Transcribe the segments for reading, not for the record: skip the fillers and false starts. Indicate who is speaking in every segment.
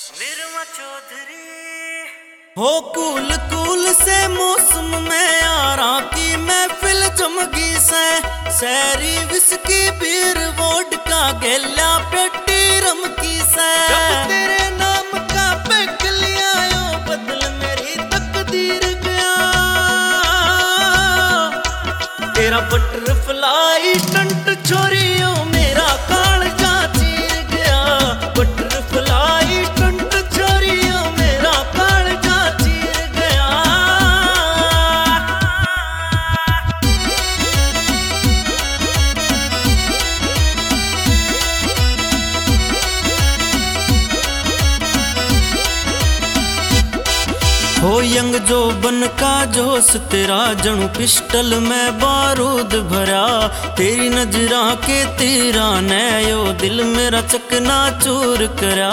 Speaker 1: हो cool cool से मौसम में आरा की महफिल जमगी से शहरी विस्की बीर वोडका गेला पेटी रमकी से तेरे नाम का पैक लिया यो बदल मेरी तकदीर गया तेरा बटरफ्लाई टंट छोरियो मेरा कालजा चीर गया बटरफ्लाई टंट छोरियो मेरा कालजा चीर गया। हो यंग जो बन का जोश तेरा जणू पिस्टल में बारूद भरा तेरी नजरा के तेरा नयो दिल मेरा चकना चूर करा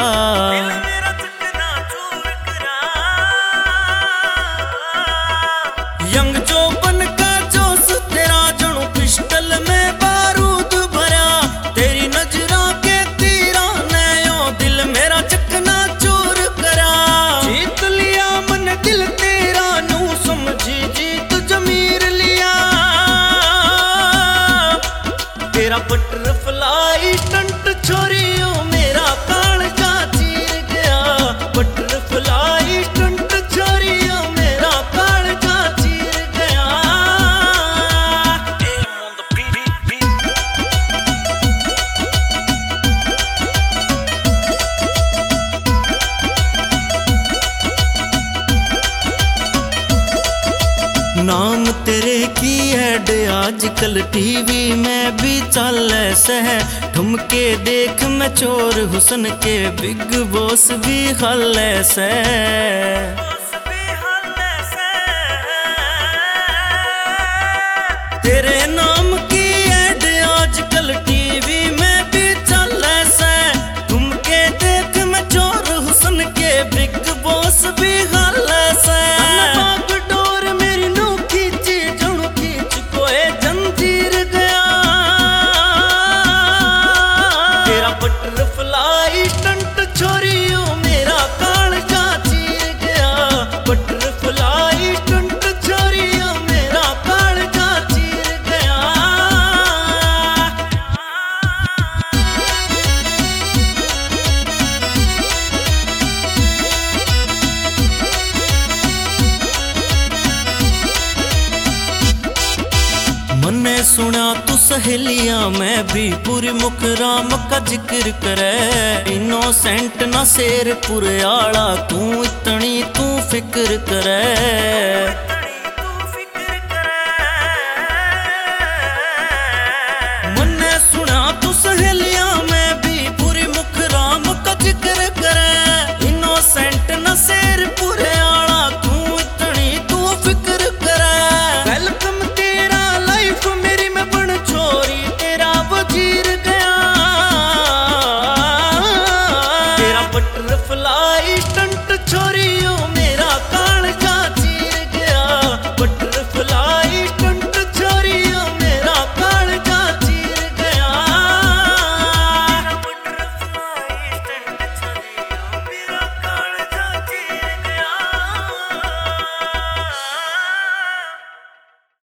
Speaker 1: यंग जो बन का जोश तेरा जणू पिस्टल में बारूद भरा तेरी नजरा के तेरा नयो दिल मेरा चकना चूर करा जीत लिया मन दिल तेरा नू समझी जीत जमीर लिया तेरा बटरफ्लाई टंट छोरियो मेरा कालजा चीर गया बटरफ्लाई टंट छोरियो मेरा कालजा चीर गया। नाम तेरे की ऐड आजकल टीवी में भी चल से ठुमके देख मैं चोर हुसन के बिग बॉस भी हल से तेरे नाम की ऐड आजकल टीवी में भी चल से ठुमके देख मैं चोर हुसन के बिग बॉस भी हल से बटरफ्लाई टंट छोरियो मेरा कालजा चीर गया बटरफ्लाई टंट छोरियो मेरा कालजा चीर गया। मन्ने सुना तू सहेलियां में भी पूरी मुकराम का जिक्र करे इनोसेंट ना शेर पुरे आला तू इतनी तू फिक्र करे